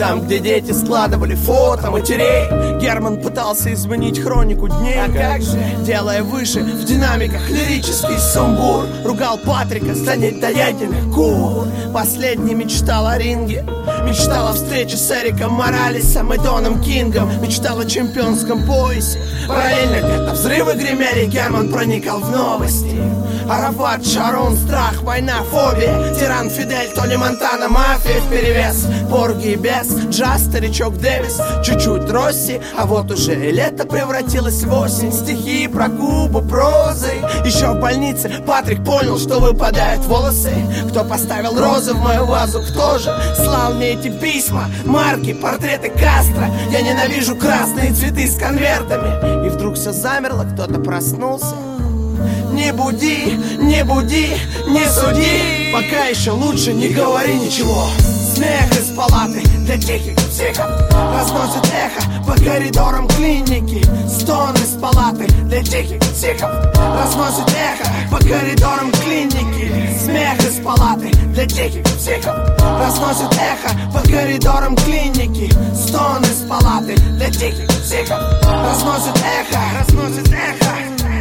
Там, где дети складывали фото матерей, Герман пытался изменить хронику дней. А как же? Делая выше в динамиках лирический сумбур, ругал Патрика за недоеденных кур. Последний мечтал о ринге, мечтал о встрече с Эриком Моралесом и Доном Кингом, мечтал о чемпионском поясе. Параллельно где-то взрывы гремели, Герман проникал в новости. Арафат, Шарон, страх, война, фобия, тиран Фидель, Тони Монтана, мафия вперевес, Порги и Бес, джаз, старичок Дэвис, чуть-чуть Росси, а вот уже и лето превратилось в осень. Стихи про Кубу, прозой. Еще в больнице Патрик понял, что выпадают волосы. Кто поставил розы в мою вазу, кто же слал мне эти письма, марки, портреты Кастро. Я ненавижу красные цветы с конвертами. И вдруг все замерло, кто-то проснулся. Не буди, не буди, не суди, пока еще лучше не говори ничего. Смех из палаты для тихих психов разносит эхо по коридорам клиники. Стон из палаты для тихих психов разносит эхо по коридорам клиники. Смех из палаты для тихих психов разносит эхо по коридорам клиники. Стон из палаты для тихих психов разносит эхо, разносит эхо.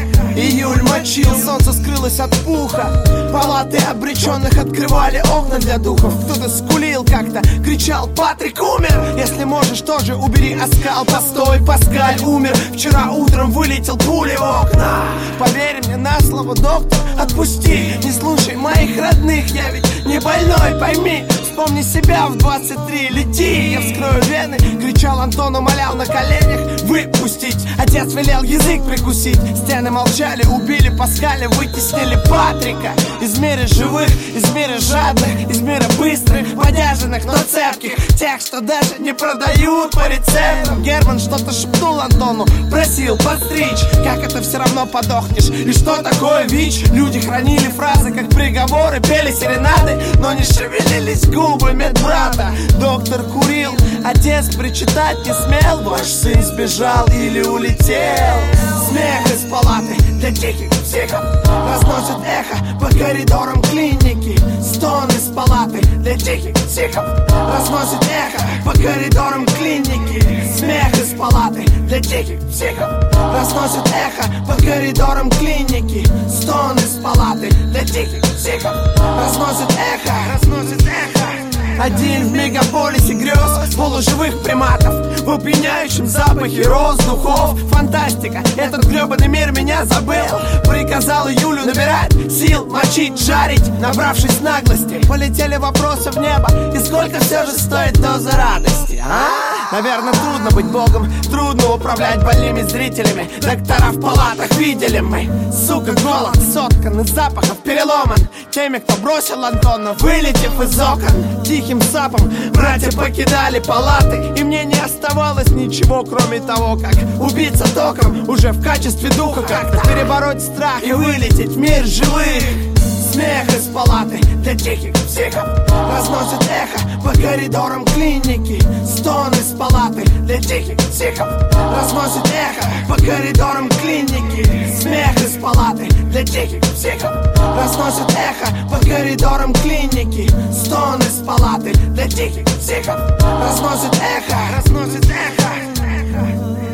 Июль мочил, солнце скрылось от пуха. Палаты обреченных открывали окна для духов. Кто-то скулил как-то, кричал: Патрик умер! Если можешь, тоже убери оскал. Постой, Паскаль умер. Вчера утром вылетел пулей в окна. Поверь мне на слово, доктор, отпусти. Не слушай моих родных, я ведь не больной, пойми. Вспомни себя в 23, лети. Я вскрою вены, кричал Антон, умолял на коленях выпустить. Отец велел язык прикусить. Стены молчали, убили Паскаля, вытеснили Патрика. Из мира живых, из мира жадных, из мира быстрых, подержанных, но цепких, тех, что даже не продают по рецептам. Герман что-то шепнул Антону, просил подстричь. Как это все равно подохнешь? И что такое ВИЧ? Люди хранили фразы, как приговоры, пели серенады, но не шевелились губы медбрата. Доктор курил, отец причитать не смел. Ваш сын сбежал или улетел. Смех из палаты для тихих психов разносит эхо по коридорам клиники. Стон из палаты для тихих психов разносит эхо по коридорам клиники. Смех из палаты для тихих психов разносит эхо по коридорам клиники. Стон из палаты для тихих психов разносит эхо, разносит эхо. Один в мегаполисе грез полуживых приматов в опьяняющем запахе роз, духов. Фантастика, этот гребаный мир меня забыл. Приказал Юлю набирать сил, мочить, жарить. Набравшись наглости, полетели вопросы в небо. И сколько все же стоит доза радости, а? Наверное, трудно быть богом, трудно управлять больными зрителями. Доктора в палатах видели мы. Сука, голод соткан из запахов, переломан теми, кто бросил Антона, вылетев из окон. Тихим сапом братья покидали палаты, и мне не оставалось ничего, кроме того, как убиться током уже в качестве духа, как-то перебороть страх и вылететь в мир живых. Смех из палаты для тихих психов разносит эхо по коридорам клиники. Стон из палаты для тихих психов разносит эхо по коридорам клиники. Смех из палаты для тихих психов разносит эхо по коридорам клиники. Стон из палаты для тихих психов разносит эхо, разносит эхо.